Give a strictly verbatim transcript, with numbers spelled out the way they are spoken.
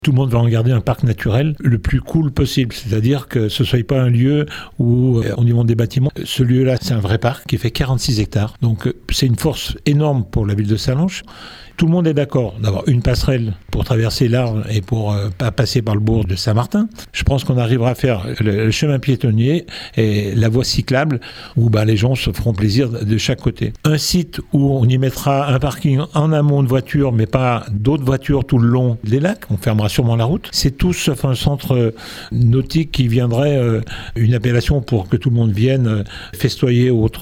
Tout le monde va en garder un parc naturel le plus cool possible, c'est-à-dire que ce ne soit pas un lieu où on y monte des bâtiments. Ce lieu-là, c'est un vrai parc qui fait quarante-six hectares, donc c'est une force énorme pour la ville de Sallanches. Tout le monde est d'accord d'avoir une passerelle pour traverser l'Arve et pour euh, pas passer par le bourg de Saint-Martin. Je pense qu'on arrivera à faire le, le chemin piétonnier et la voie cyclable où bah, les gens se feront plaisir de chaque côté. Un site où on y mettra un parking en amont de voitures, mais pas d'autres voitures tout le long des lacs. On fermera sûrement la route. C'est tout sauf un centre nautique qui viendrait euh, une appellation pour que tout le monde vienne euh, festoyer ou autre.